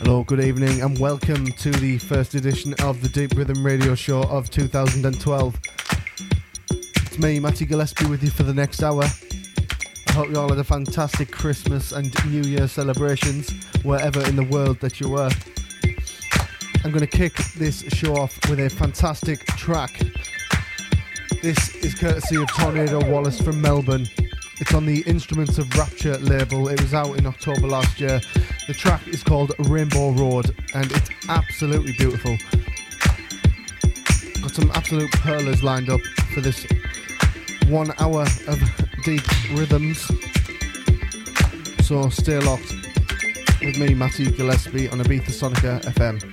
Hello, good evening, and welcome to the first edition of the Deep Rhythm Radio Show of 2012. It's me, Matty Gillespie, with you for the next hour. I hope you all had a fantastic Christmas and New Year celebrations, wherever in the world that you were. I'm going to kick this show off with a fantastic track. This is courtesy of Tornado Wallace from Melbourne. It's on the Instruments of Rapture label. It was out in October last year. The track is called Rainbow Road, and it's absolutely beautiful. Got some absolute pearlers lined up for this 1 hour of deep rhythms. So stay locked with me, Matty Gillespie, on Ibiza Sonica FM.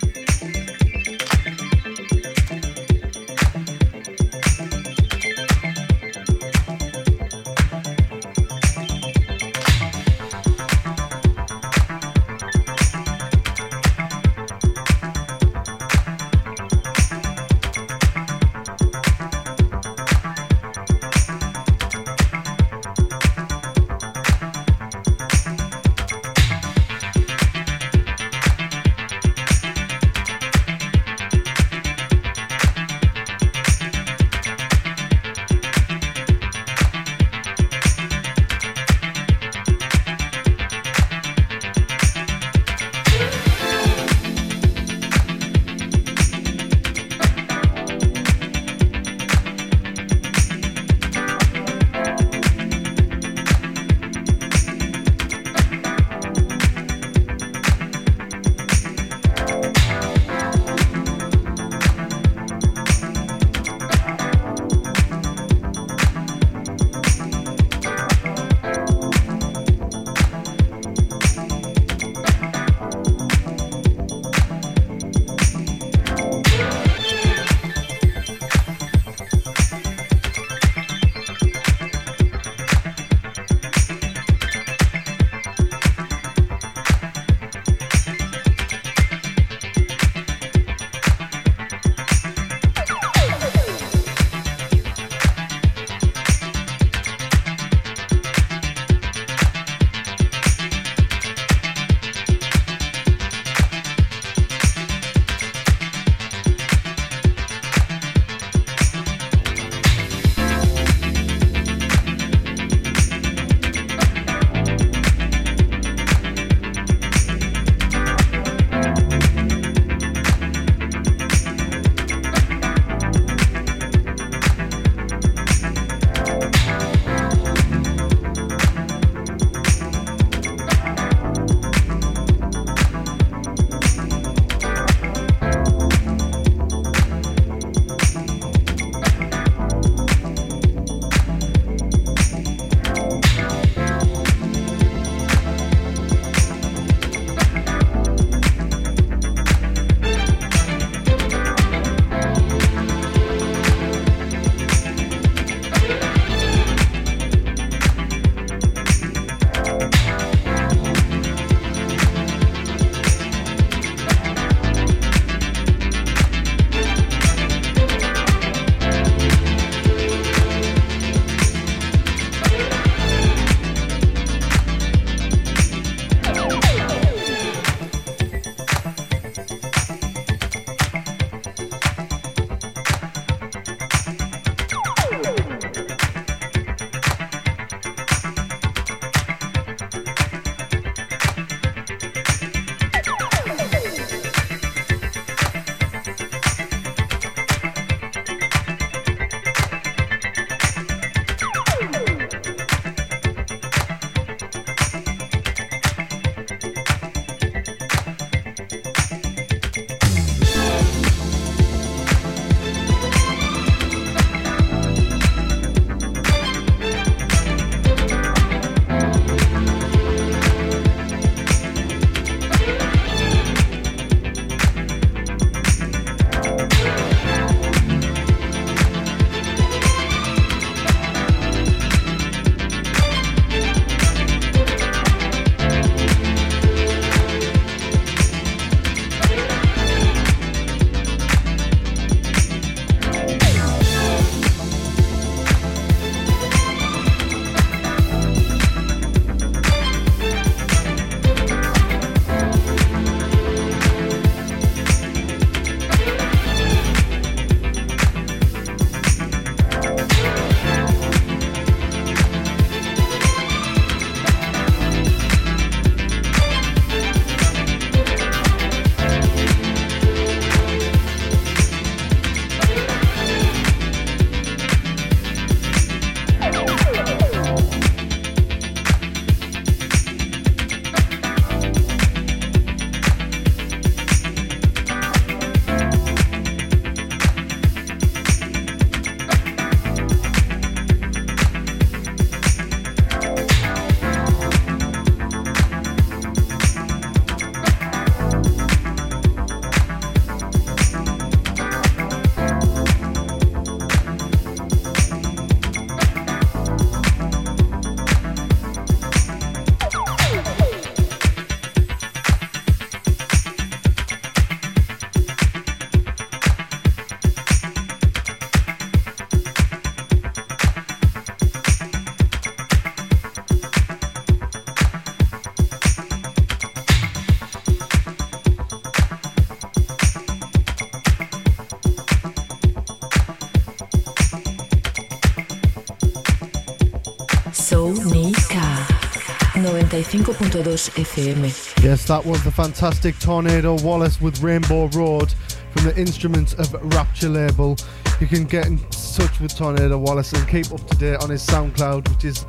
Sonica 95.2 FM. Yes, that was the fantastic Tornado Wallace with Rainbow Road from the Instruments of Rapture label. You can get in touch with Tornado Wallace and keep up to date on his SoundCloud, which is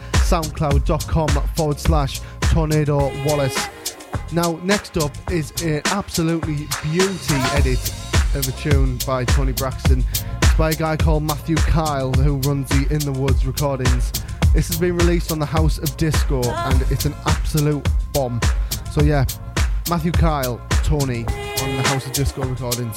soundcloud.com/Tornado Wallace. Now, next up is an absolutely beauty edit of a tune by Tony Braxton. It's by a guy called Matthew Kyle, who runs the In the Woods recordings. This has been released on the House of Disco, and it's an absolute bomb. So yeah, Matthew Kyle, Tony, on the House of Disco recordings.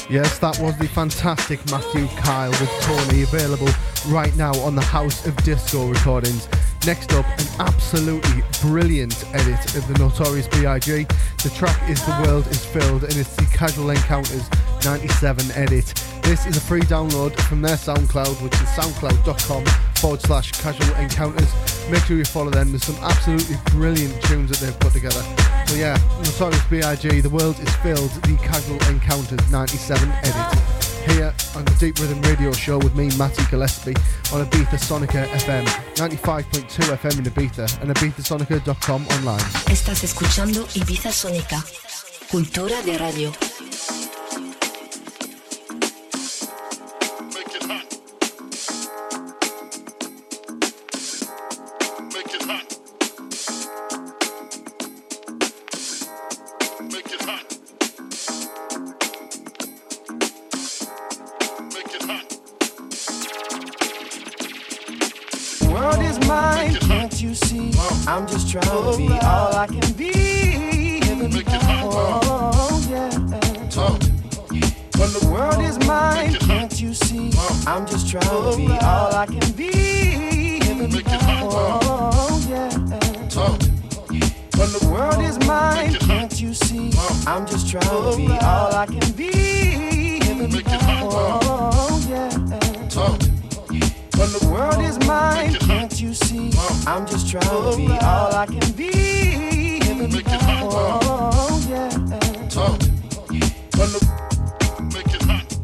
Yes, that was the fantastic Matthew Kyle with Tony, available right now on the House of Disco recordings. Next up, an absolutely brilliant edit of the Notorious B.I.G. The track is The World Is Filled, and it's the Casual Encounters 97 edit. This is a free download from their SoundCloud, which is soundcloud.com/Casual Encounters. Make sure you follow them. There's some absolutely brilliant tunes that they've put together. So yeah, Notorious B.I.G. The World Is Filled, the Casual Encounters 97 edit. Here on the Deep Rhythm Radio Show with me, Matty Gillespie, on Ibiza Sonica FM, 95.2 FM in Ibiza, and ibizasonica.com online. Estás escuchando Ibiza Sonica, cultura de radio. I'm just trying to be all I can be. Oh, yeah. When the world is mine, can't you see? I'm just trying to be all I can be. Oh, yeah. When the world is mine, can't you see? I'm just trying to be all I can be. Oh, yeah. When the world is mine, can't you see? I'm just trying to be all I can be. Oh, yeah. When the make it hot.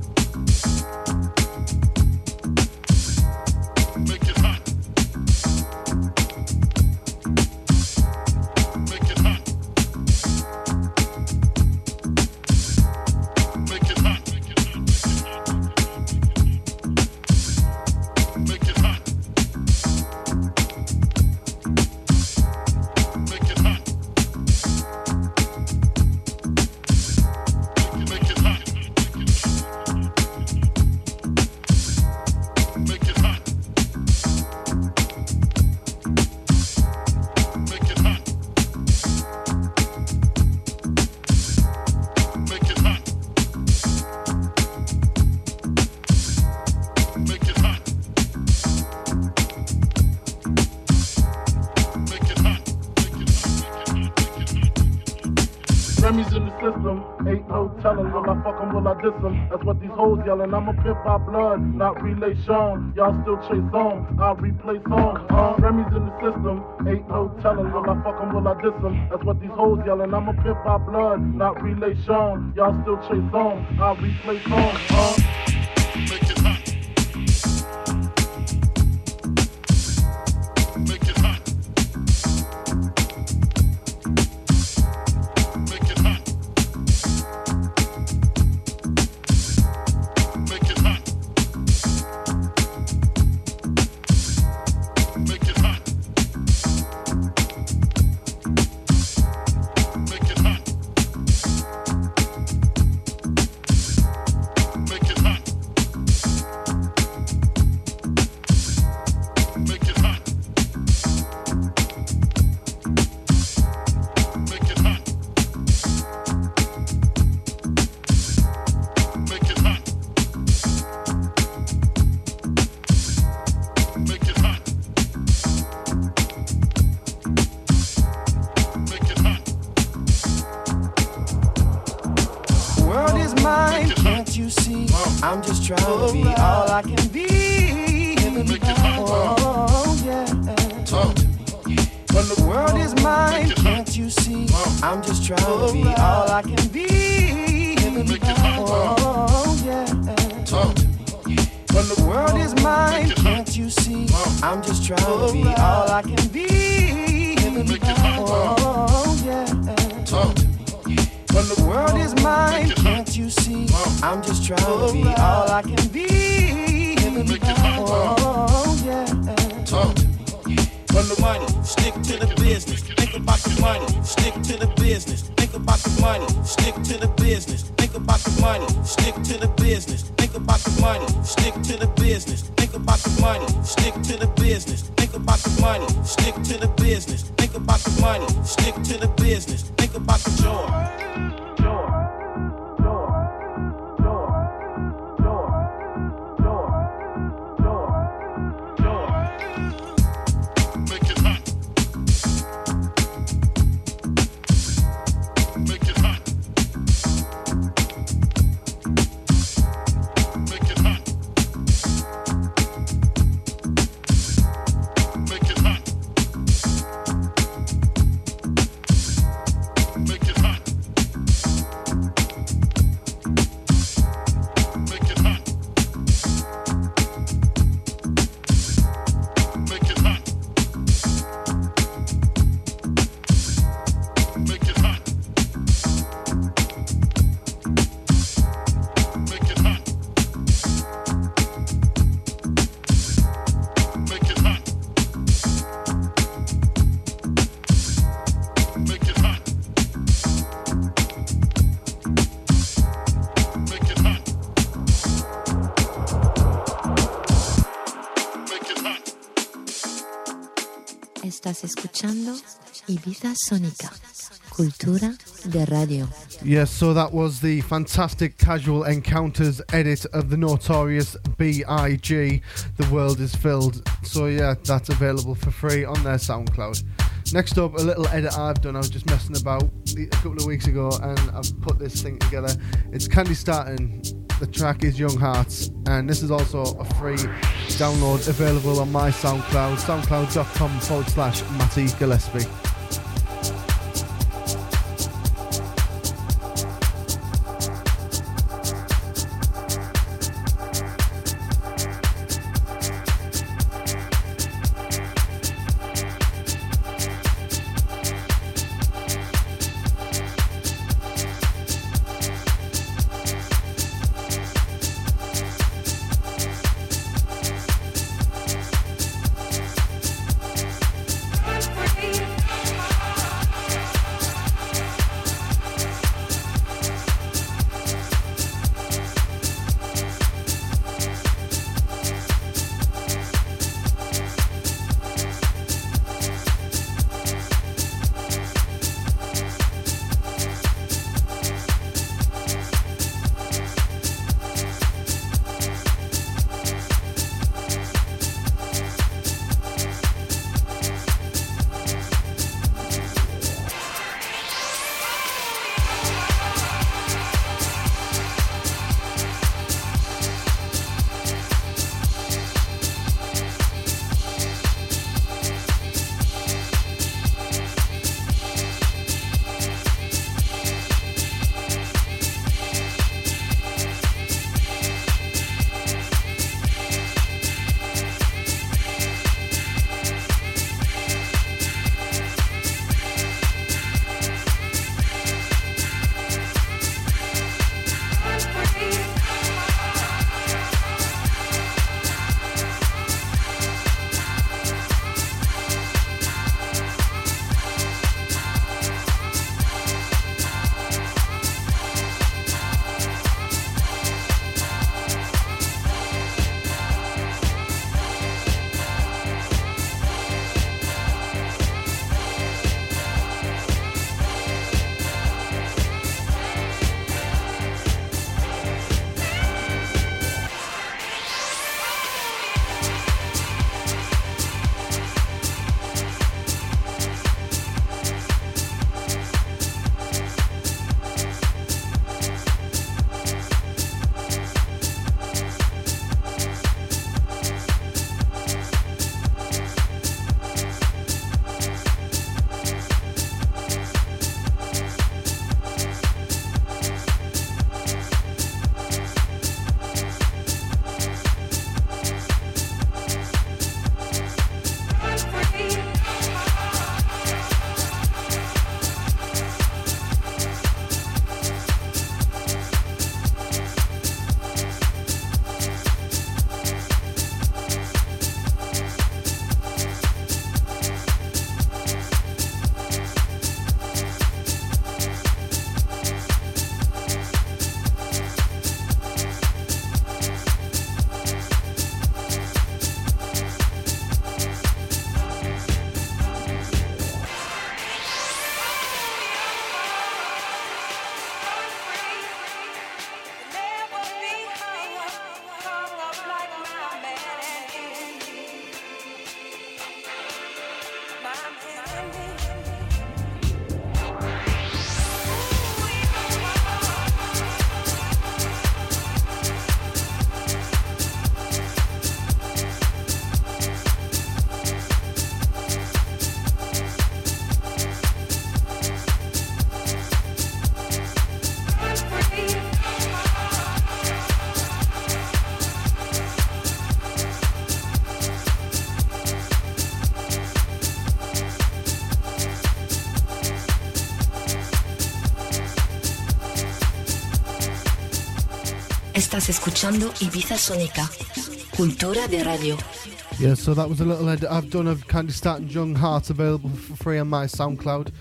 Make it hot. Make it hot. Make it hot. That's what these hoes yelling. I'm a pimp by blood, not relation. Y'all still chase on, I'll replay songs. Remy's in the system, ain't no telling. Will I fuck 'em, will I diss 'em? That's what these hoes yelling. I'm a pimp by blood, not relation. Y'all still chase on, I'll replay songs. Make it hot. Make it hot. Make it hot. I'm just trying to be all I can be. Oh, yeah. When the world is mine, can't you see? I'm just trying to be all I can be. Oh, yeah. When the world is mine, can't you see? I'm just trying to be all I can be. Oh, yeah. When the world is mine, can't you see? I'm just trying to be all I can be. Oh, yeah. When the money, stick to the business. Think about the money, stick to the business. Think about the money, stick to the business. Think about the money, stick to the business. Think about the money, stick to the business. Think about the money, stick to the business. Think about the money, stick to the business. Think about the money, stick to the business. Think about the joy. Joy. escuchando Ibiza Sónica, cultura de radio. Yes, so that was the fantastic Casual Encounters edit of the notorious B.I.G. The World Is Filled. So yeah, that's available for free on their SoundCloud. Next up, a little edit I've done. I was just messing about a couple of weeks ago and I've put this thing together. It's Candy Staten. The track is Young Hearts, and this is also a free download available on my SoundCloud, soundcloud.com/Matty Gillespie. Estás escuchando Ibiza Sónica, cultura de radio. Yeah, so that was a little edit I've done of Candy Staten Young Hearts, available for free on my SoundCloud,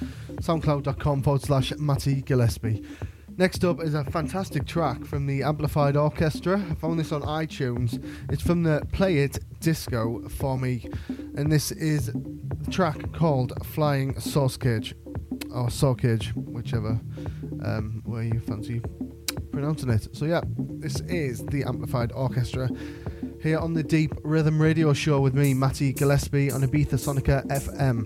soundcloud.com/Matty Gillespie. Next up is a fantastic track from the Amplified Orchestra. I found this on iTunes. It's from the Play It disco for me, and this is a track called Flying Sauce Cage, or Saw Cage, whichever way you fancy pronouncing it. So yeah, this is the Amplified Orchestra here on the Deep Rhythm Radio Show with me, Matty Gillespie, on Ibiza Sonica FM.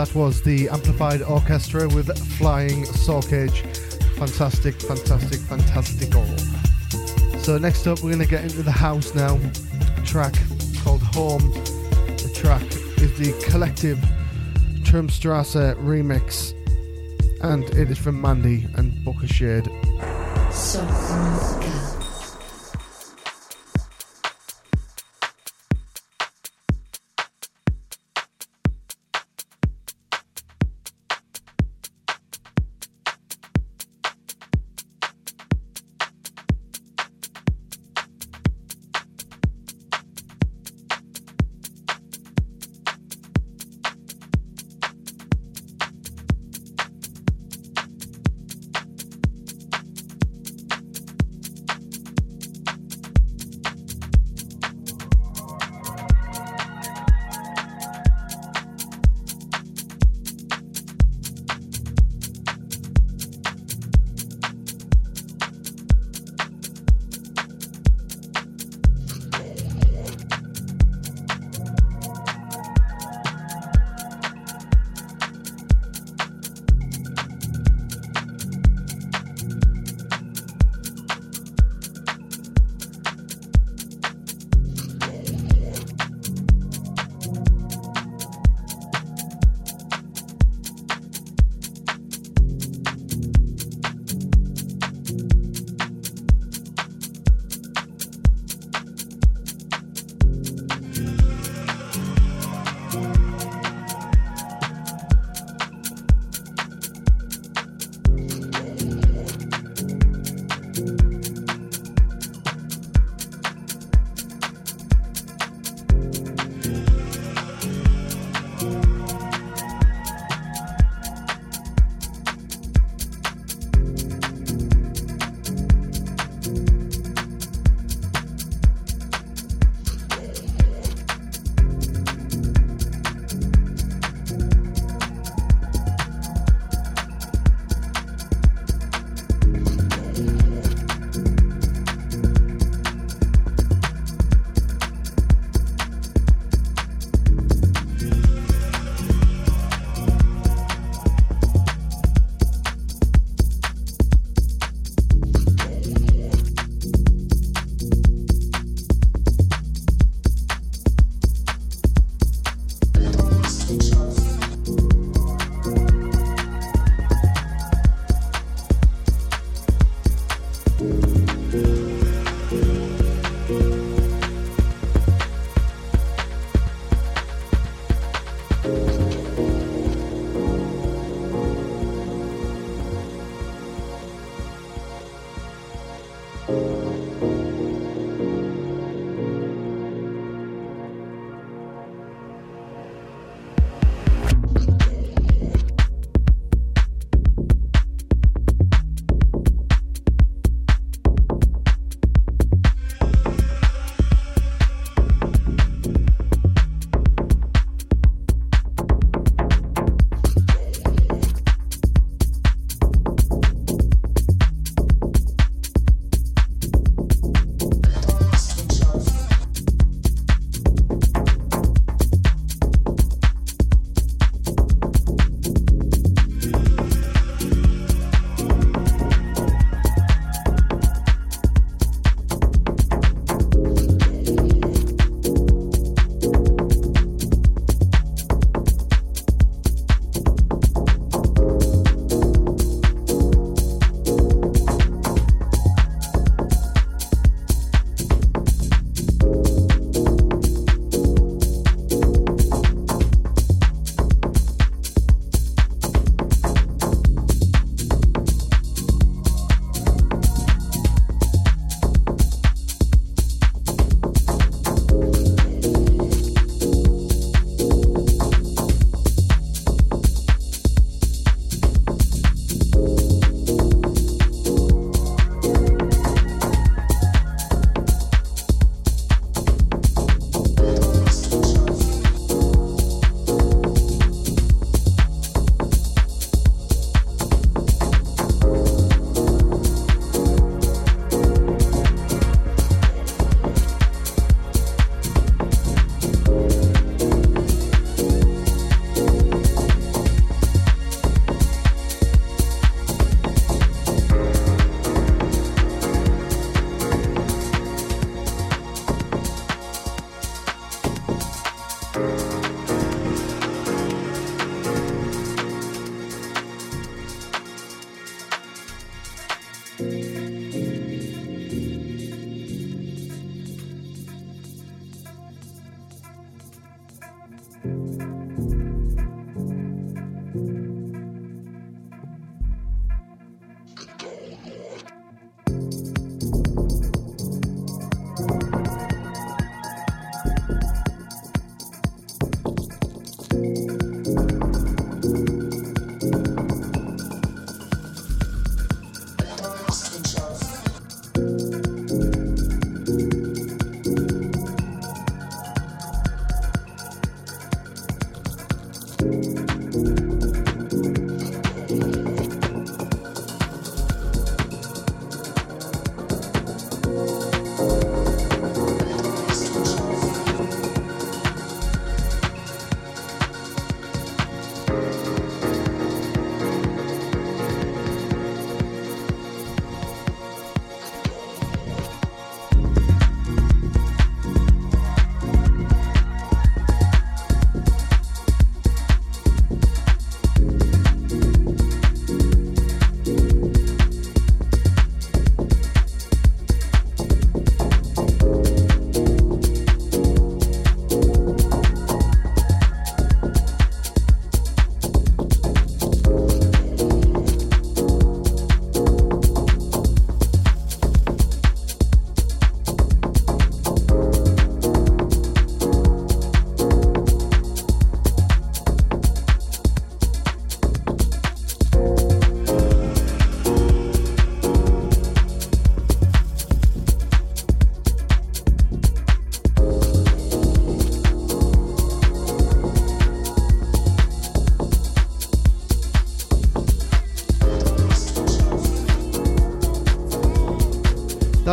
That was the Amplified Orchestra with Flying Soul Cage. Fantastic, fantastic, fantastical. So next up, we're going to get into the house now. A track called Home. The track is the Collective Turmstrasse remix, and it is from Mandy and Booker Shade. Sonica.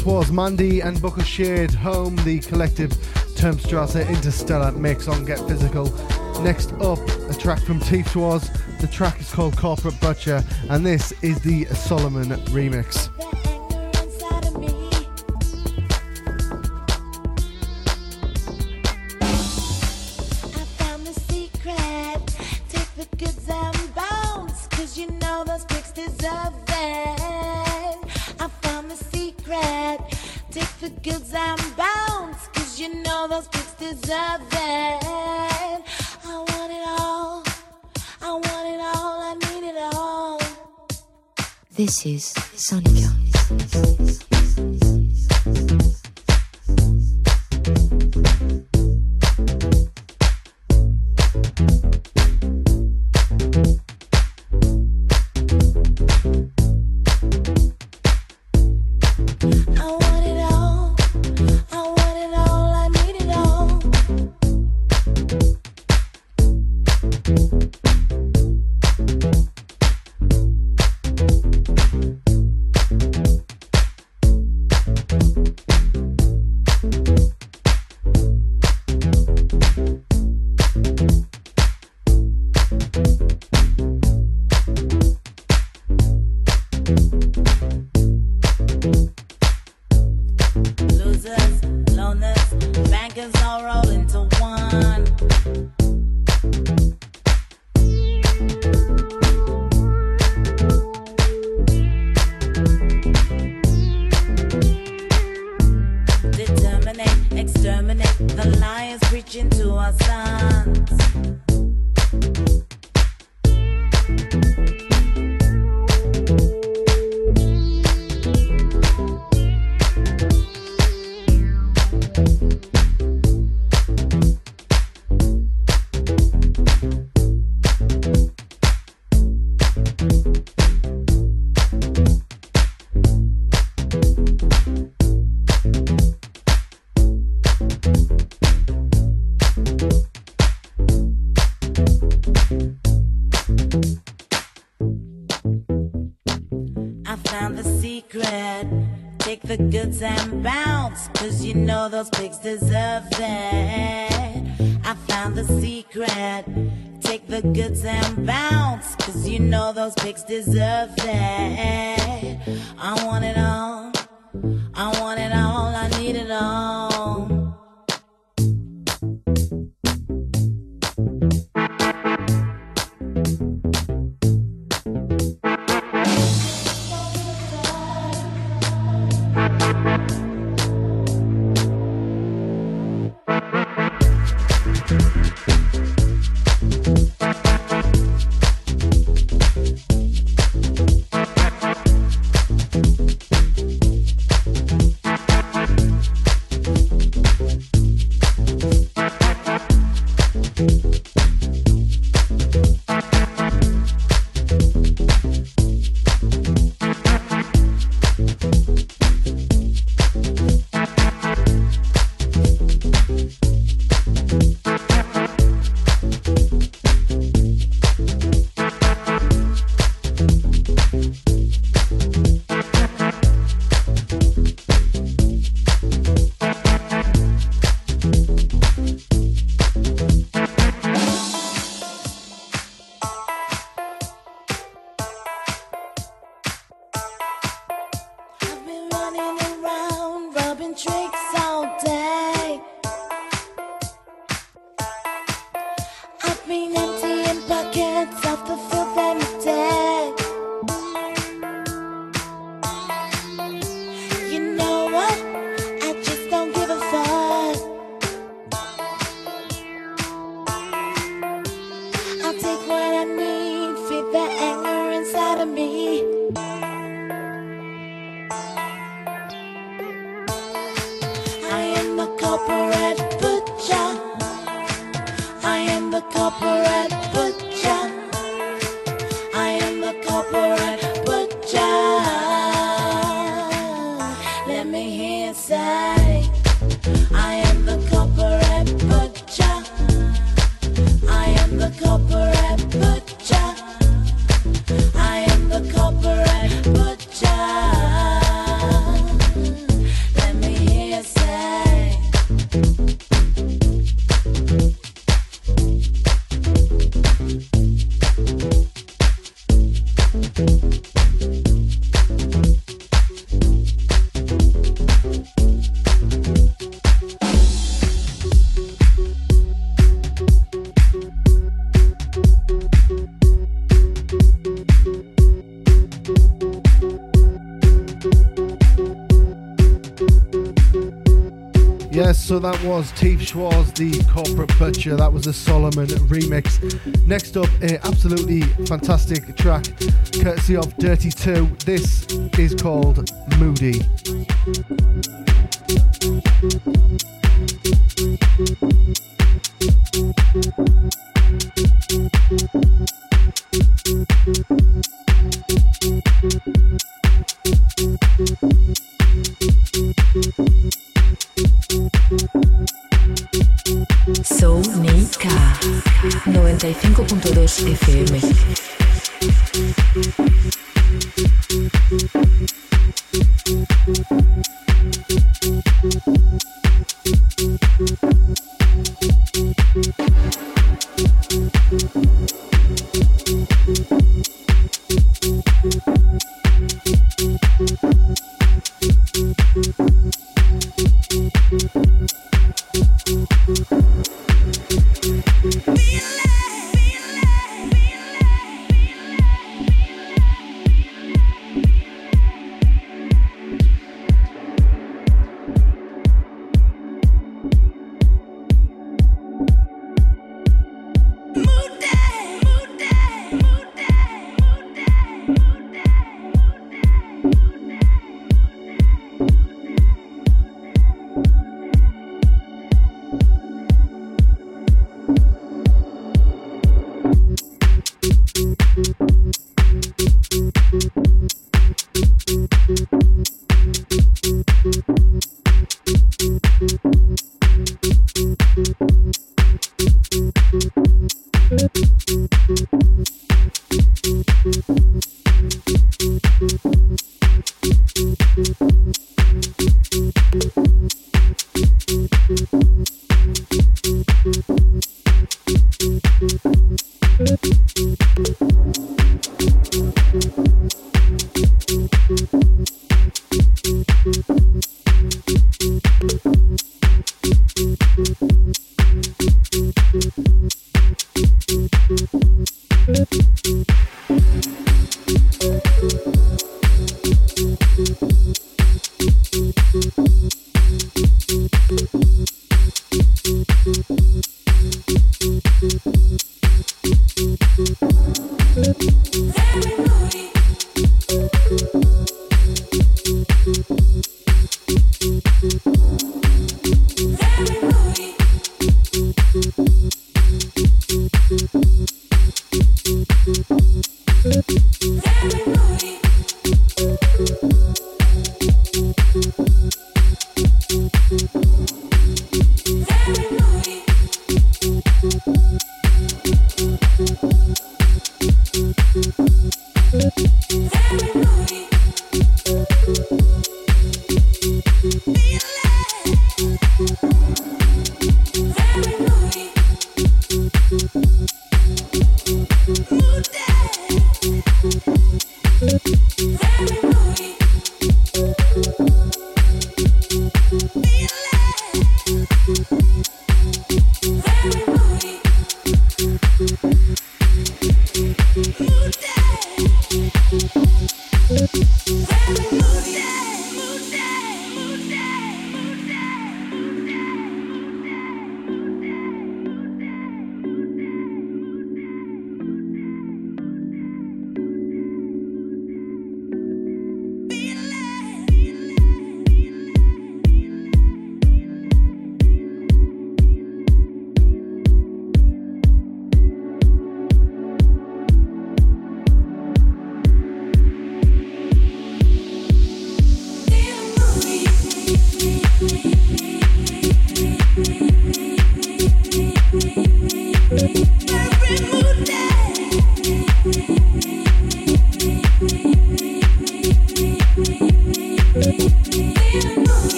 That was Mandy and Buckle Shade, Home, the collective Termstrasse Interstellar mix on Get Physical. Next up, a track from Teeth Wars. The track is called Corporate Butcher, and this is the Solomon remix. This is Sonica. And bounce, 'cause you know those pigs deserve that. I found the secret. Take the goods and bounce, 'cause you know those pigs deserve that. I want it all, I want it all, I need it all. Yes, so that was Teef Schwartz, the Corporate Butcher. That was a Solomon remix. Next up, a absolutely fantastic track, courtesy of Dirty 2. This is called Moody. Sonica 95.2 FM.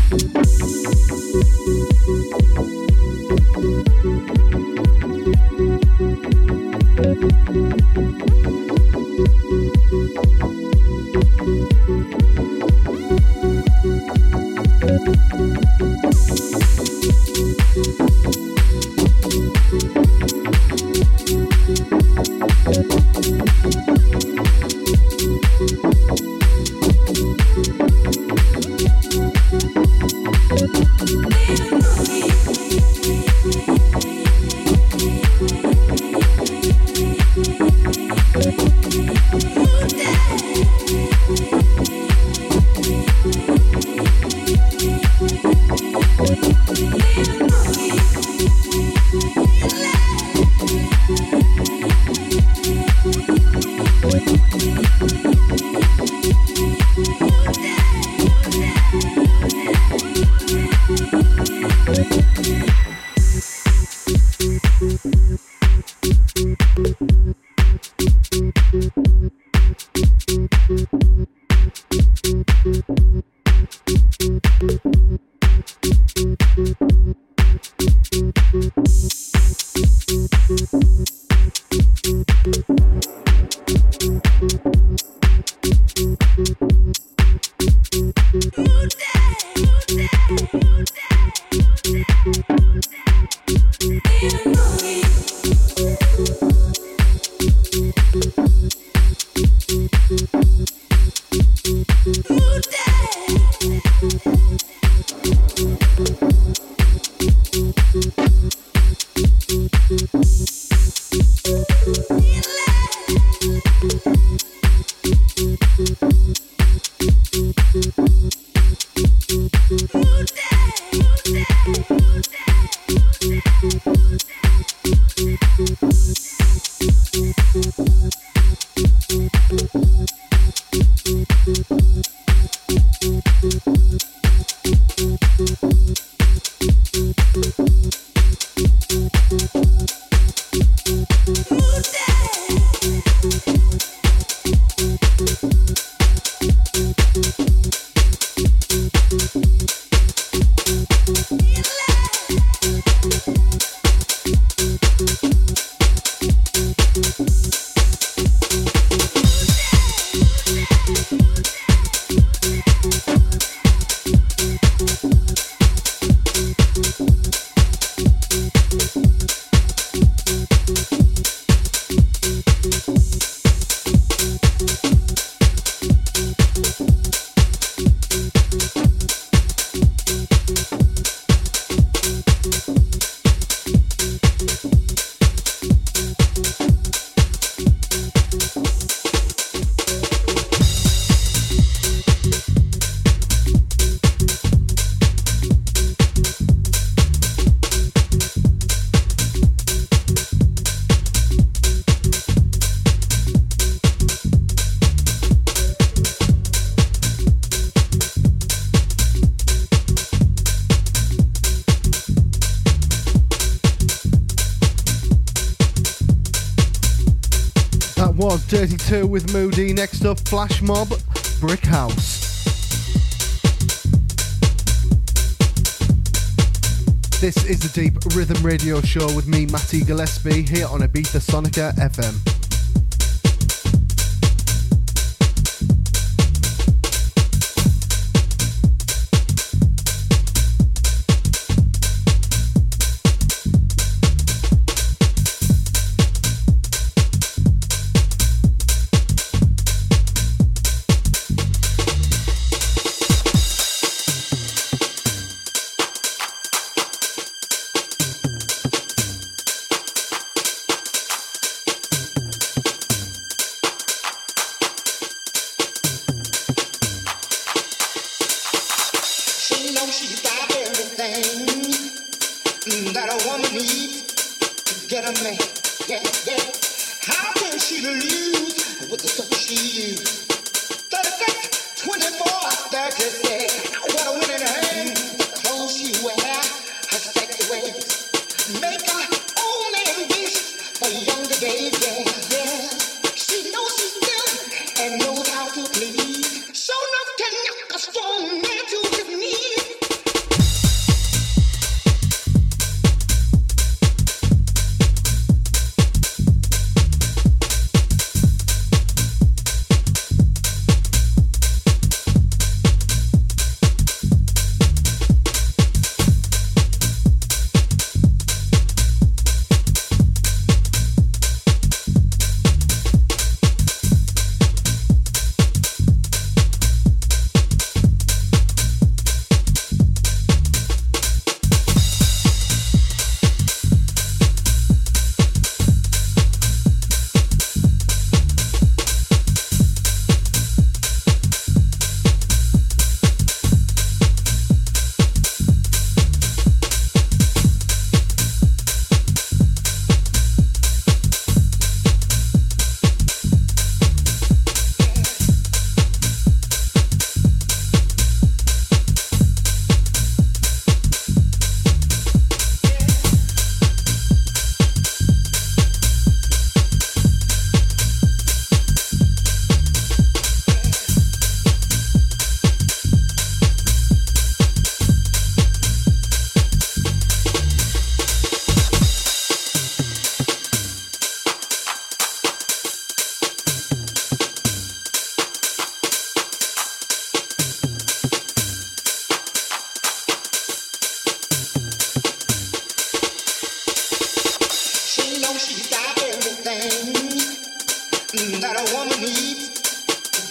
Dirty 2 with Moody. Next up, Flash Mob, Brick House. This is the Deep Rhythm Radio Show with me, Matty Gillespie, here on Ibiza Sonica FM. And knows how to please. So enough can knock a strong man to his knees.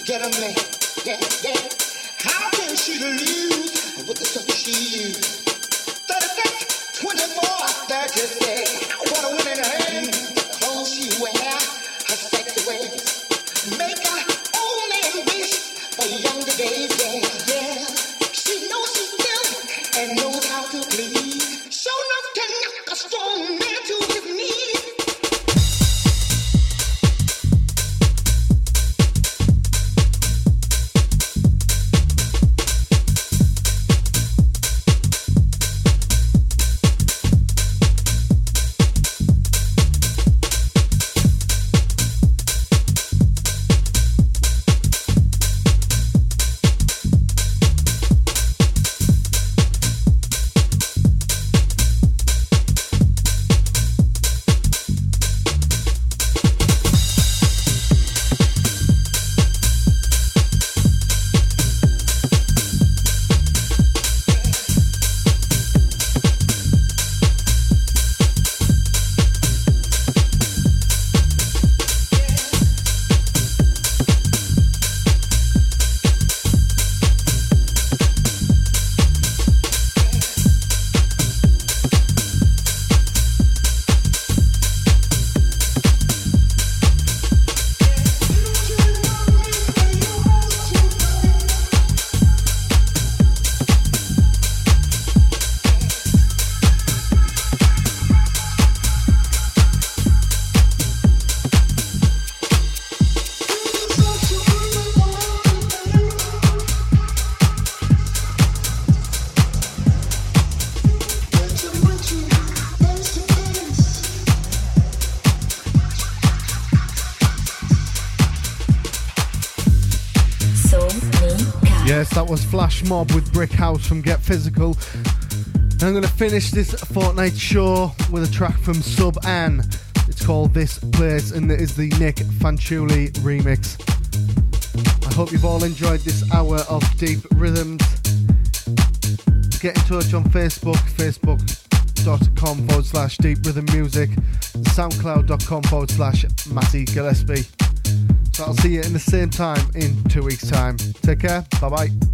get a man. Yeah, yeah. How can she lose with the stuff she used? 36, 24, 36. I wanna win in her hand. The clothes she wear, her sexy ways, make her only wish for younger days. Yeah, yeah. She knows she's good and knows how to please. So enough to knock a strong man to his knees. That was Flash Mob with Brick House from Get Physical. And I'm going to finish this fortnight show with a track from Sub Ann. It's called This Place and it is the Nick Fanciulli remix. I hope you've all enjoyed this hour of Deep Rhythms. Get in touch on Facebook, facebook.com/Deep Rhythm Music, soundcloud.com/Matty Gillespie. So I'll see you in the same time in 2 weeks' time. Take care. Bye-bye.